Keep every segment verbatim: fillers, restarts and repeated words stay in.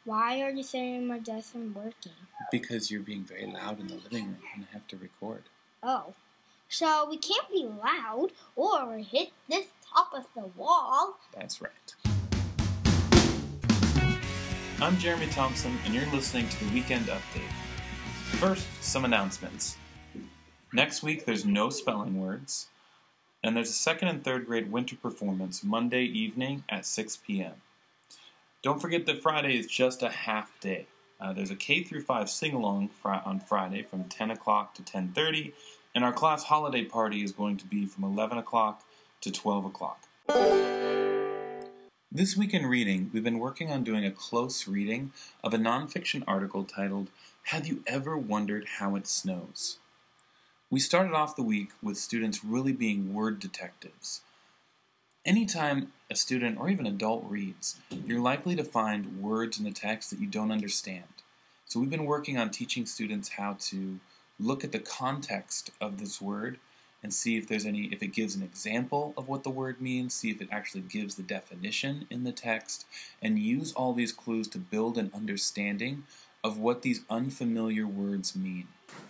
Why are you sitting in my desk and working? Because you're being very loud in the living room and I have to record. Oh. So we can't be loud or hit this top of the wall. That's right. I'm Jeremy Thompson, and you're listening to the Weekend Update. First, some announcements. Next week, there's no spelling words, and there's a second and third grade winter performance Monday evening at six p.m. Don't forget that Friday is just a half day. Uh, there's a K through five sing-along fr- on Friday from ten o'clock to ten thirty, and our class holiday party is going to be from eleven o'clock to twelve o'clock. This week in reading, we've been working on doing a close reading of a nonfiction article titled, Have You Ever Wondered How It Snows? We started off the week with students really being word detectives. Anytime a student or even adult reads, you're likely to find words in the text that you don't understand. So we've been working on teaching students how to look at the context of this word and see if there's any, if it gives an example of what the word means, see if it actually gives the definition in the text, and use all these clues to build an understanding of what these unfamiliar words mean.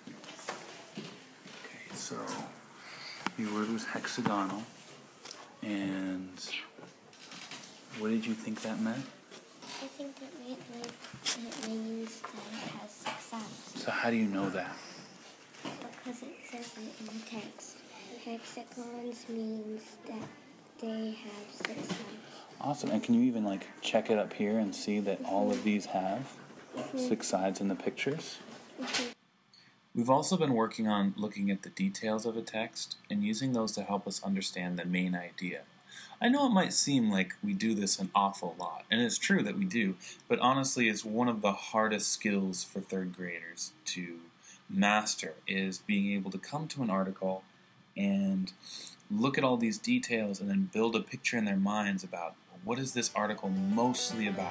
Okay, so the word was hexagonal, and what did you think that meant? I think it meant like it means that it has six sides. So how do you know that? Because it says it in the text. Hexagons means that they have six sides. Awesome. And can you even like check it up here and see that mm-hmm. all of these have mm-hmm. six sides in the pictures? Mm-hmm. We've also been working on looking at the details of a text and using those to help us understand the main idea. I know it might seem like we do this an awful lot, and it's true that we do, but honestly it's one of the hardest skills for third graders to master, is being able to come to an article and look at all these details and then build a picture in their minds about what is this article mostly about.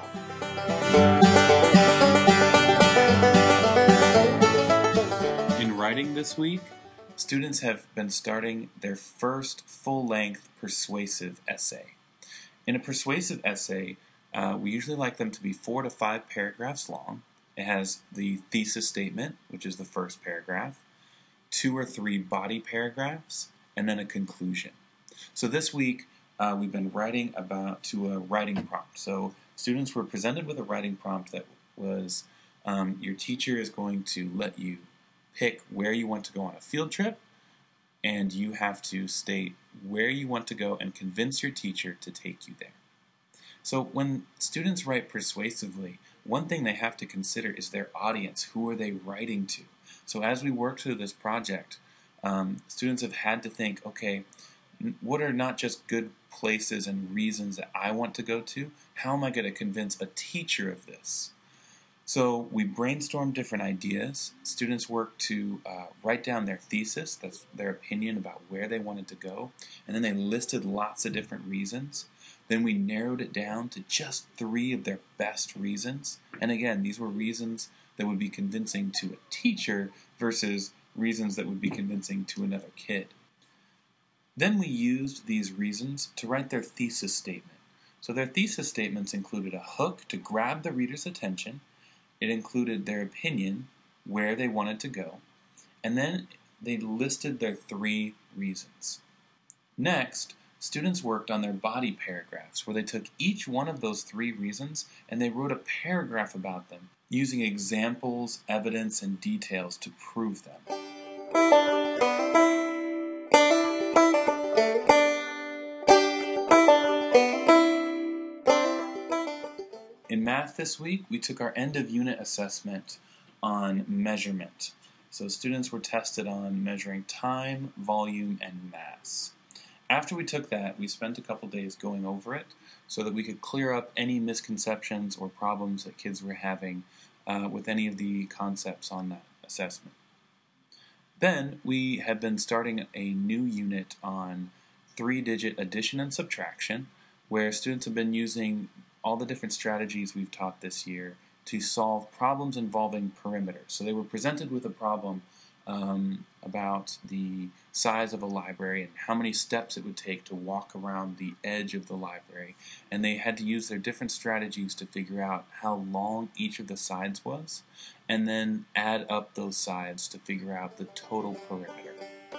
In writing this week, students have been starting their first full-length persuasive essay. In a persuasive essay, uh, we usually like them to be four to five paragraphs long. It has the thesis statement, which is the first paragraph, two or three body paragraphs, and then a conclusion. So this week, uh, we've been writing about to a writing prompt. So students were presented with a writing prompt that was, um, your teacher is going to let you pick where you want to go on a field trip, and you have to state where you want to go and convince your teacher to take you there. So when students write persuasively, one thing they have to consider is their audience. Who are they writing to? So as we work through this project, um, students have had to think, okay, what are not just good places and reasons that I want to go to? How am I going to convince a teacher of this? So we brainstormed different ideas. Students worked to uh, write down their thesis, that's their opinion about where they wanted to go, and then they listed lots of different reasons. Then we narrowed it down to just three of their best reasons. And again, these were reasons that would be convincing to a teacher versus reasons that would be convincing to another kid. Then we used these reasons to write their thesis statement. So their thesis statements included a hook to grab the reader's attention. It included their opinion, where they wanted to go, and then they listed their three reasons. Next, students worked on their body paragraphs, where they took each one of those three reasons and they wrote a paragraph about them, using examples, evidence, and details to prove them. In math this week, we took our end-of-unit assessment on measurement. So students were tested on measuring time, volume, and mass. After we took that, we spent a couple days going over it so that we could clear up any misconceptions or problems that kids were having uh, with any of the concepts on that assessment. Then we have been starting a new unit on three-digit addition and subtraction, where students have been using all the different strategies we've taught this year to solve problems involving perimeters. So they were presented with a problem um, about the size of a library and how many steps it would take to walk around the edge of the library. And they had to use their different strategies to figure out how long each of the sides was, and then add up those sides to figure out the total perimeter.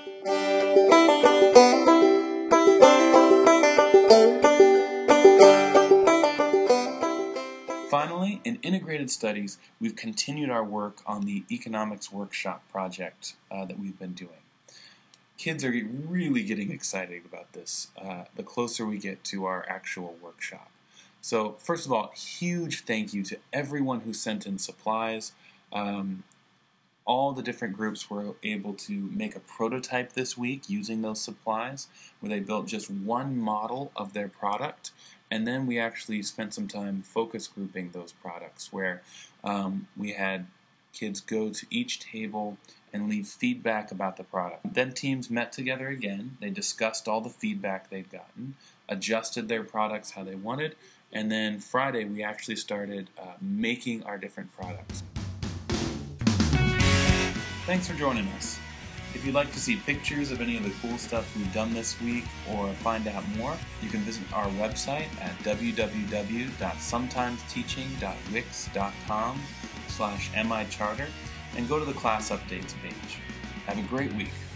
Finally, in integrated studies, we've continued our work on the economics workshop project uh, that we've been doing. Kids are really getting excited about this uh, the closer we get to our actual workshop. So first of all, huge thank you to everyone who sent in supplies. Um, all the different groups were able to make a prototype this week using those supplies, where they built just one model of their product, and then we actually spent some time focus grouping those products, where um, we had kids go to each table and leave feedback about the product. Then teams met together again, they discussed all the feedback they'd gotten, adjusted their products how they wanted, and then Friday we actually started uh, making our different products. Thanks for joining us. If you'd like to see pictures of any of the cool stuff we've done this week or find out more, you can visit our website at w w w dot sometimes teaching dot wix dot com slash mi charter and go to the class updates page. Have a great week.